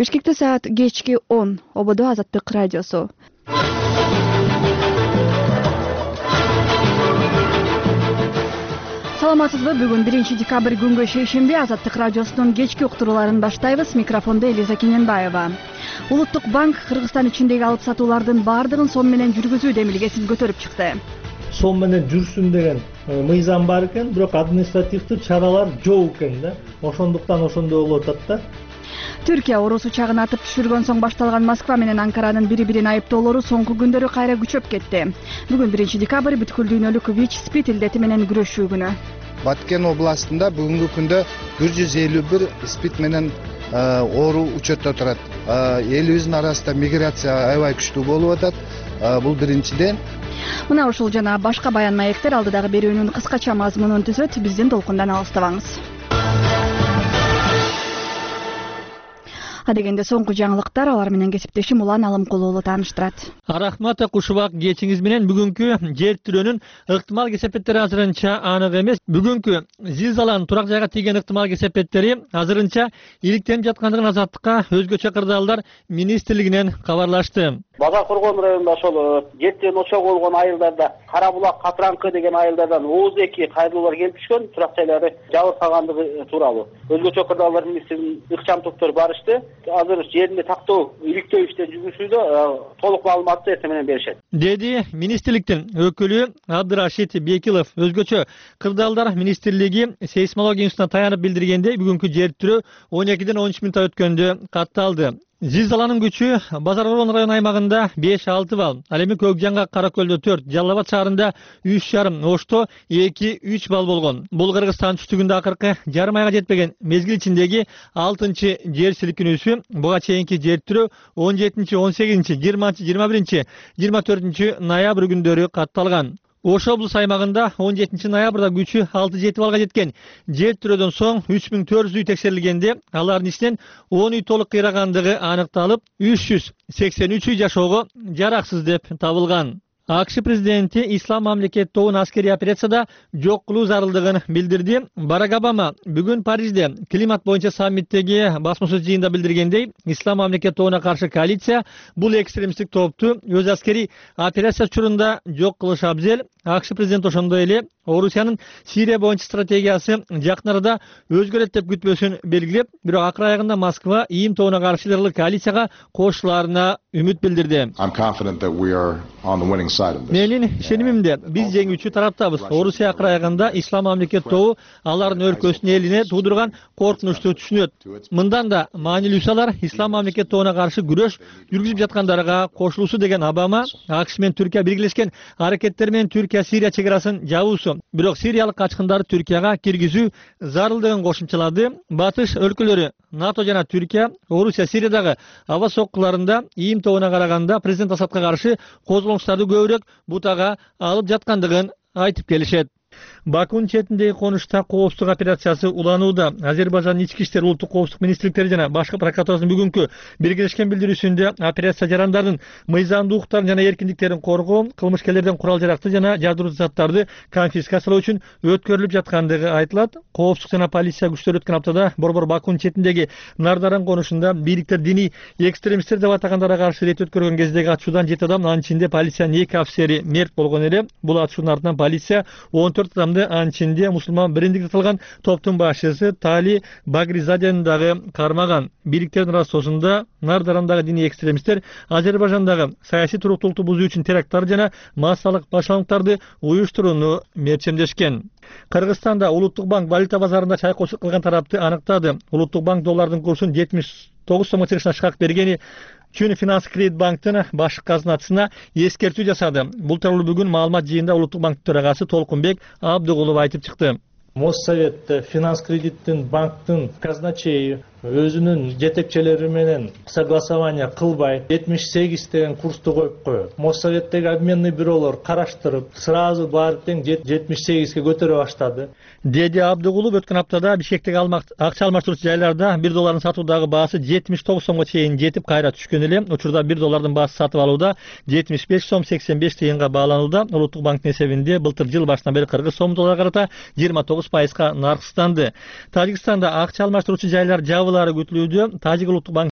Бишкекте саат кечки 10. Ободо Азаттык радиосу. Саламатсызбы? Бүгүн 1 декабрь күнгө шейшемби Азаттык радиосунун кечки уктурууларын баштайбыз. Микрофондо Элиза Кененбаева. Улуттук банк Кыргызстан ичиндеги алып сатуулардын баардыгын сом менен жүргүзүү демилгесин көтөрүп чыкты. Сом менен жүрсүн деген мыйзам бар экен, бирок административдүү чаралар жок экен да. Ошондуктан ошондой болуп атат да. Түркия орус учагын атып түшүргөн соң башталган Москва менен Анкаранын бири-бирин айыптоолору соңку күндөрү кайра күчөп кетти. Бүгүн 1 декабрь бүткүл дүйнөлүк ВИЧ-СПИД илдети менен күрөшүү күнү. Баткен областында бүгүнкү күндө 151 СПИД менен оору учетто турат. Элибиздин арасында миграция аябай күчтүү болуп атат. Бул биринчиден. Мына ушул жана башка баян маектер алдыдагы берүүнүн кыскача мазмунун түзөт. Биздин толкундан алыстабаңыз. Адегенде соңку жаңылыктар, алар менен кесиптешим Улан Алымкулуулу тааныштырат. Рахмат Кушубак, кечиңиз менен бүгүнкү жер тирөөнүн ыктымал кесепеттери азырынча анык эмес. Бүгүнкү зилзаланын турак жайга тийген ыктымал кесепеттери азырынча иликтенип жаткандыгын Азаттыкка өзгөчө кырдаалдар министрлигинен кабарлашты. Базар Коргон районунда ошол жеттен очогу болгон айылдарда Кара Булак, Катранкы деген айылдардан 32 кайрылуулар келип түшкөн, турак жайлары жабыркагандыгы тууралуу. Өзгөчө кырдаалдар министринин ыкчам топтору барышты. Азыр жеринде тактоо иликтөө иштери жүргүзүүдө, толук маалыматты эртең менен беришет. Деди министрликтин өкүлү Абдырашид Бекилов. Өзгөчө кырдаалдар министрлиги сейсмология институтуна таянып билдиргендей, бүгүнкү жер тирөө 12ден 13 мүнөт өткөндө катталды. Зилзаланын күчү Базар Коргон район аймагында 5-6 балл, ал эми Көкжанга, Каракөлдө 4, Жалал Абад шаарында 3,5, Ошто 2-3 балл болгон. Бул Кыргызстан түштүгүндө акыркы жарым айга жетпеген мезгил ичиндеги 6-чы жер силкинүүсү. Буга чейинки жер тирөө 17, 18, 20, 21, 24 ноябрь күндөрү катталган. Ош облус аймагында 17 ноябрда күчү 6-7 балга жеткен жер тирөөдөн соң 3400 үй текшерилгенде, алардын ичинен 10 үй толук кыйрагандыгы аныкталып, 383 үй жашоого жараксыз деп табылган. АКШ президенти Ислам мамлекет тобун аскерий операцияда жок кылуу зарылдыгын билдирди. Барак Обама бүгүн Парижде климат боюнча саммиттеги басма сөз жыйында билдиргендей, Ислам мамлекет тобуна каршы коалиция бул экстремисттик топту өз аскерий операция учурунда жок кылышы абзел. АКШ президенти ошондой эле Орусиянын Сирия боюнча стратегиясы жакын арада өзгөрөт деп күтпөсүн белгилеп, бирок акыр аягында Москва ИИМ тобуна каршы ыдыркылык коалицияга кошуларына үмүт билдирди. Менин ишенимимде биз жеңүүчү тараптабыз. Орусия акыр аягында Ислам мамлекет тобу алардын өлкөсүнүн элине туудурган коркунучту түшүнөт. Мындан да маанилүүсү алар Ислам мамлекет тобуна каршы күрөш жүргүзүп жаткандарга кошулуусу деген Обама АКШ менен Түркия биргелешкен аракеттер менен Түркия-Сирия чек арасын жабуусу, бирок сириялык качкындарды Түркияга киргизүү зарылдыгын кошумчалады. Батыш өлкөлөрү НАТО жана Түркия Орусия Сириядагы аба соккуларында ИИМ тобуна караганда президент Асадка каршы козголоңуштарды көбүрөөк бутага алып жаткандыгын айтып келишет. Бакунун четиндеги конушта коопсуздук операциясы уланууда. Азербайжан ички иштер, улуттук коопсуздук министрликтери жана башкы прокуратурасынын бүгүнкү биргелешкен билдирүүсүндө операция жарандардын мыйзамдуу укуктарын жана эркиндиктерин коргоо, кылмышкерлерден курал-жаракты жана жардыруучу заттарды конфискациялоо үчүн өткөрүлүп жаткандыгы айтылат. Коопсуздук жана полиция күчтөрү өткөн аптада борбор Бакунун четиндеги Нардаран конушунда бийликтер диний экстремисттер деп атагандарга каршы рейд өткөргөн кездеги атышуудан 7 адам, анын ичинде полициянын 2 офицери мерт болгон эле. Бул атышуунун артынан полиция 14 адамды, анын ичинде мусулман бириндиги аталган топтун башчысы Тали Багризадени дагы кармаган. Бийликтердин расоосунда Нардарандагы диний экстремисттер Азербайжандагы саясий туруктуулукту бузуу үчүн теракттар жана массалык башалаңдарды уюштурууну мерчемдешкен. Кыргызстанда Улуттук банк валюта базарында чайкоочулук кылган тарапты аныктады. Улуттук банк доллардын курсун 79 сомго чыгышына шкак бергени үчүн Финанс Кредит банктын башкы казначысына эскертүү жасады. Бул тууралуу бүгүн маалымат жыйында Улуттук банк төрагасы Толкунбек Абдыгулов айтып чыкты. Моссовет Финанс Кредиттин банктын казначейи өзүнүн жетекчилери менен согласование кылбай 78 деген курсту коюп коет. Моссоветтеги обменный бюролор караштырып, сразу барып тең 78ге көтөрө баштады. Деди Абдыгулов өткөн аптада Бишкектеги акча алмаштыруучу жайларда 1 доллардын сатуудагы баасы 79 сомго чейин жетип кайра түшкөн эле. Учурда 1 доллардын баасы сатып алууда 75 сом 85 тыйынга бааланууда. Улуттук банктын эсебинде былтыр жыл башынан бери кыргыз сом долларга карата 29%га наркстанды. Тажикстанда акча алмаштыруучу жайлар жабылары күтүлүүдө. Тажик улуттук банк